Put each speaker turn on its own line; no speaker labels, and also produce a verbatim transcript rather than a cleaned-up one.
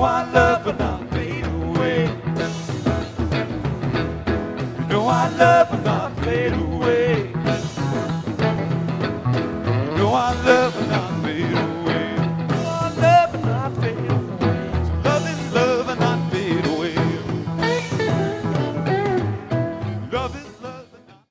our love will not fade away. You know our love will not fade away.